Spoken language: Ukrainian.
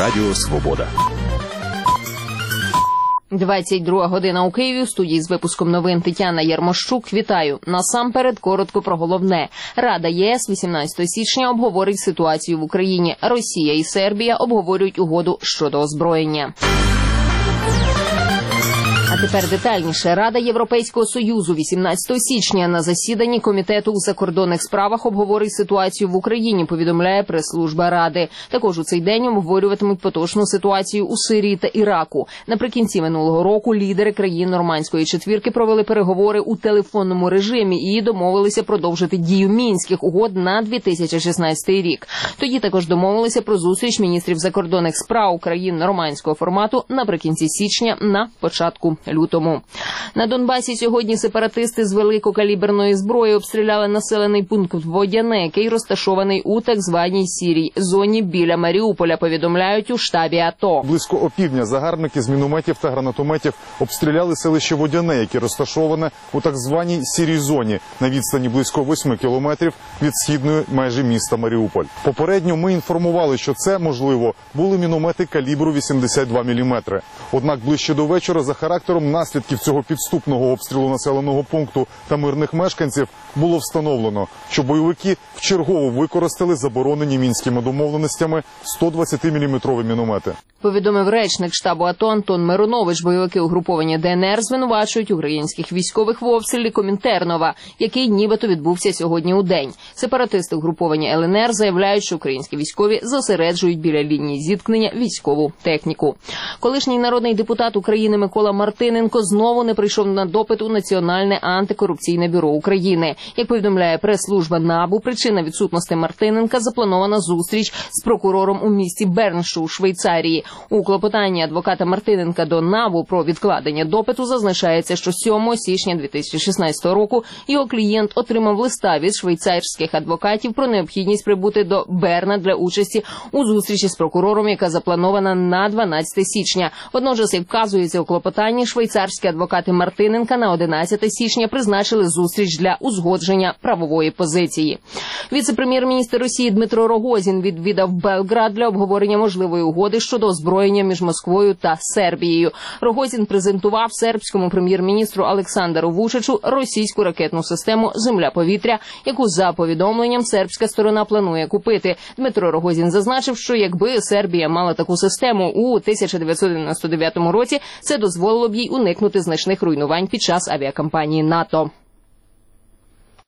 Радіо Свобода. 22 година у Києві. У студії з випуском новин Тетяна Ярмощук. Вітаю. Насамперед, коротко про головне. Рада ЄС 18 січня обговорить ситуацію в Україні. Росія і Сербія обговорюють угоду щодо озброєння. А тепер детальніше. Рада Європейського Союзу 18 січня на засіданні Комітету у закордонних справах обговорить ситуацію в Україні, повідомляє прес-служба Ради. Також у цей день обговорюватимуть поточну ситуацію у Сирії та Іраку. Наприкінці минулого року лідери країн Нормандської четвірки провели переговори у телефонному режимі і домовилися продовжити дію Мінських угод на 2016 рік. Тоді також домовилися про зустріч міністрів закордонних справ країн нормандського формату наприкінці січня на початку лютому. На Донбасі сьогодні сепаратисти з великокаліберної зброї обстріляли населений пункт Водяне, який розташований у так званій сірій зоні біля Маріуполя, повідомляють у штабі АТО. Близько опівдня загарбники з мінометів та гранатометів обстріляли селище Водяне, яке розташоване у так званій сірій зоні на відстані близько 8 кілометрів від східної межі міста Маріуполь. Попередньо ми інформували, що це, можливо, були міномети калібру 82 мм. Однак ближче до вечора за характером наслідків цього підступного обстрілу населеного пункту та мирних мешканців було встановлено, що бойовики вчергово використали заборонені мінськими домовленостями 120-мм міномети. Повідомив речник штабу АТО Антон Миронович. Бойовики угруповання ДНР звинувачують українських військових в обстрілі Комінтернова, який нібито відбувся сьогодні у день. Сепаратисти угруповання ЛНР заявляють, що українські військові зосереджують біля лінії зіткнення військову техніку. Колишній народний депутат України Микола Мартиненко знову не прийшов на допит у Національне антикорупційне бюро України. Як повідомляє прес-служба НАБУ, причина відсутності Мартиненка – запланована зустріч з прокурором у місті Берншу у Швейцарії. У клопотанні адвоката Мартиненка до НАБУ про відкладення допиту зазначається, що 7 січня 2016 року його клієнт отримав листа від швейцарських адвокатів про необхідність прибути до Берна для участі у зустрічі з прокурором, яка запланована на 12 січня. Водночас, як вказується у клопотанні, швейцарські адвокати Мартиненка на 11 січня призначили зустріч для узгодження правової позиції. Віце-прем'єр-міністр Росії Дмитро Рогозін відвідав Белград для обговорення можливої угоди щодо озброєння між Москвою та Сербією. Рогозін презентував сербському прем'єр-міністру Олександру Вучичу російську ракетну систему «Земля-повітря», яку, за повідомленням, сербська сторона планує купити. Дмитро Рогозін зазначив, що якби Сербія мала таку систему у 1999 році, це дозволило б їй уникнути значних руйнувань під час авіакампанії НАТО.